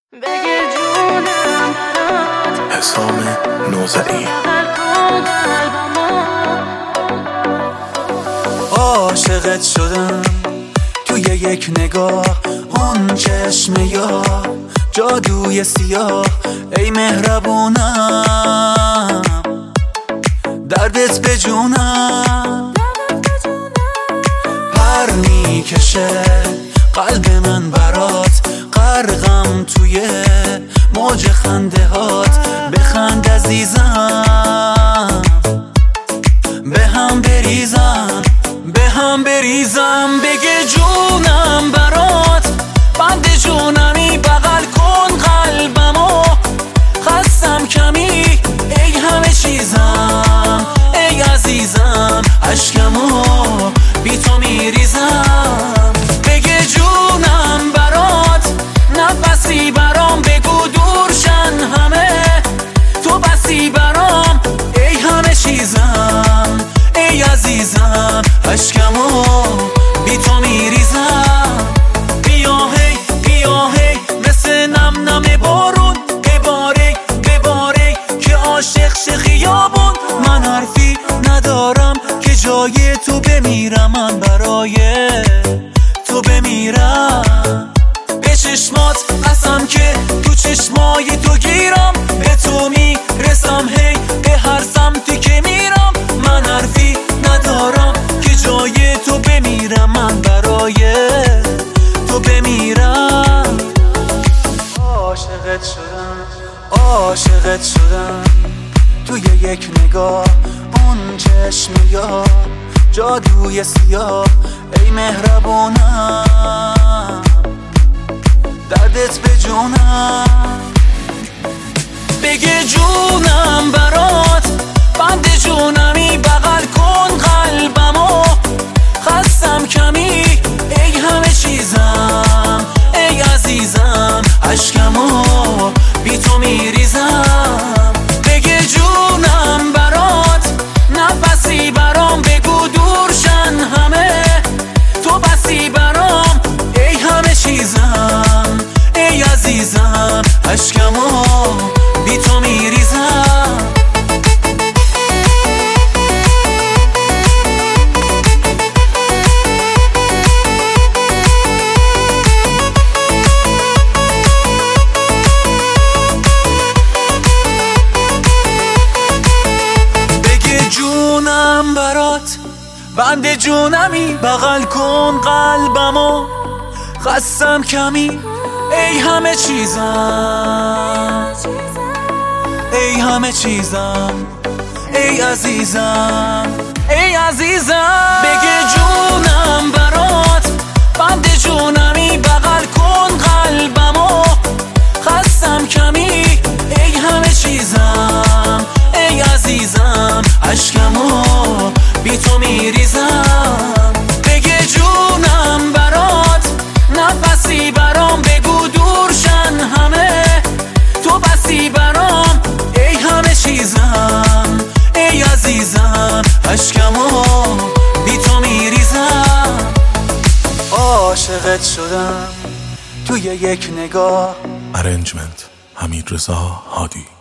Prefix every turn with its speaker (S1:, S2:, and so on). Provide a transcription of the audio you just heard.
S1: بگه جونم برات
S2: حسام نوزعی.
S3: عاشقت شدم توی یک نگاه، اون چشم یا جادوی سیاه. ای مهربونم دردت به جونم، پر میکشه قلب من برات، غرقم توی موج خنده هات. بخند عزیزم، به هم بریزم، بگه جونم برات، بند جونمی بغل کن قلبمو. خستم کمی ای همه چیزم، ای عزیزم عشقمو بی تو میریزم. بگه جونم برات، نفسی برام بگو دورشن همه، تو بسی برام ای همه چیزم، ای عزیزم عشقمو بی تو میریزم. بیا هی مثل نم بارون، بباره که عاشق خیابون. من حرفی ندارم که جای تو بمیرم، من برای تو بمیرم. به چشمات قسم که تو چشمای تو گیرم، به تو میرسم هی به هر سمتی که میرم. من حرفی ندارم که جای تو بمیرم، من برای تو بمیرم. عاشقت شدم توی یک نگاه، اون چشم یا جادوی سیاه. ای مهربونم دردت به جونم، بگه جونم برات، بند جونمی بغل کن قلبمو. خستم کمی ای همه چیزم، ای عزیزم عشقمو بی تو میریزم. بگه جونم برات، نفسی برام بگو دورشن همه، تو بسی برام ای همه چیزم، ای عزیزم عشقمو بی تو میریزم. جونم برات، بند جونمی بغل کن قلبمو. خستم کمی ای همه چیزم، ای همه چیزم، ای عزیزم، ای عزیزم. بگه جونم برات، بند جونمی بغل کن قلبمو. خستم کمی ای همه چیزم، ای عزیزم عشقمو بی تو میریزم. بگه جونم برات، نفسی برام بگو دورشن همه، تو بسی برام ای همه چیزم، ای عزیزم عشقمو بی تو میریزم. عاشقت شدم توی یک نگاه.
S2: ارنجمنت حمیدرضا هادی.